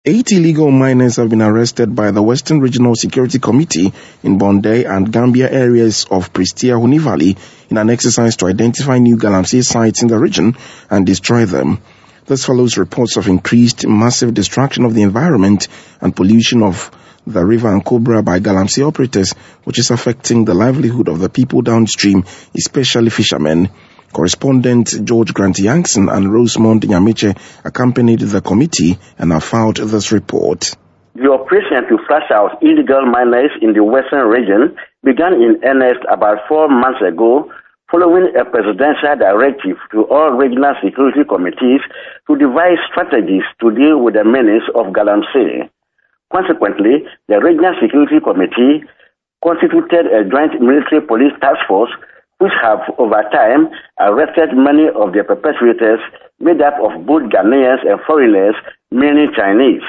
8 illegal miners have been arrested by the Western Regional Security Committee in Bonday and Gambia areas of Prestea-Huni Valley in an exercise to identify new galamsey sites in the region and destroy them. This follows reports of increased massive destruction of the environment and pollution of the river Ankobra by galamsey operators, which is affecting the livelihood of the people downstream, especially fishermen. Correspondent George Grant-Yankson and Rosemond Nyamiche accompanied the committee and have filed this report. The operation to flush out illegal miners in the western region began in earnest about 4 months ago, following a presidential directive to all regional security committees to devise strategies to deal with the menace of galamsey. Consequently, the Regional Security Committee constituted a joint military police task force which have over time arrested many of the perpetrators made up of both Ghanaians and foreigners, mainly Chinese.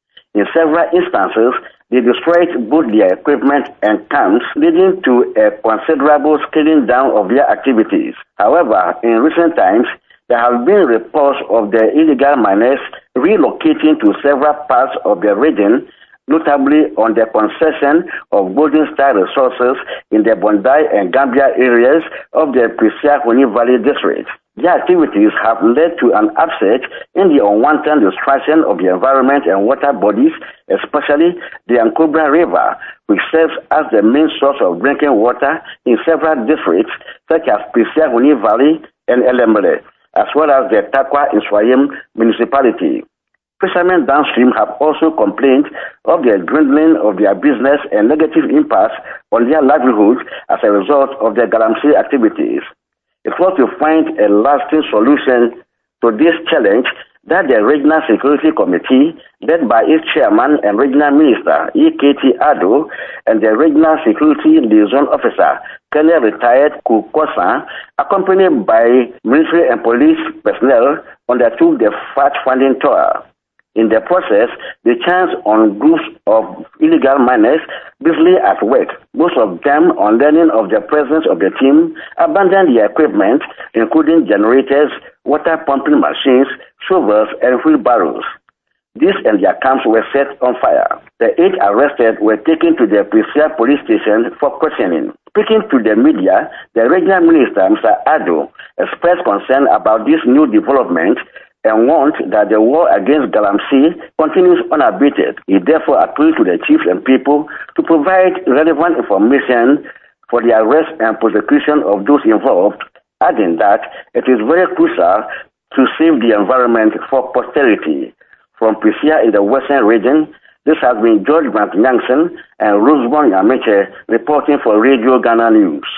In several instances, they destroyed both their equipment and camps, leading to a considerable scaling down of their activities. However, in recent times, there have been reports of the illegal miners relocating to several parts of the region, notably on the concession of Golden Star Resources in the Bonday and Gambia areas of the Prestea-Huni Valley district. Their activities have led to an upset in the unwanted destruction of the environment and water bodies, especially the Ankobra River, which serves as the main source of drinking water in several districts such as Prestea-Huni Valley and Elemele, as well as the Takwa Inswayim municipality. Fishermen downstream have also complained of the dwindling of their business and negative impacts on their livelihood as a result of their galamsey activities. It was to find a lasting solution to this challenge that the Regional Security Committee, led by its chairman and regional minister, E.K.T. Ado, and the Regional Security Liaison Officer, Colonel Retired Kukosa, accompanied by military and police personnel, undertook the fact-finding tour. In the process, they chanced on groups of illegal miners busily at work. Most of them, on learning of the presence of the team, abandoned their equipment, including generators, water pumping machines, shovels, and wheelbarrows. These and their camps were set on fire. The 8 arrested were taken to the Prestea police station for questioning. Speaking to the media, the regional minister, Mr. Ado, expressed concern about this new development and warned that the war against galamsey continues unabated. He therefore appealed to the chiefs and people to provide relevant information for the arrest and prosecution of those involved, adding that it is very crucial to save the environment for posterity. From Prestea in the western region, this has been George Grant-Yankson and Rosemond Nyamiche reporting for Radio Ghana News.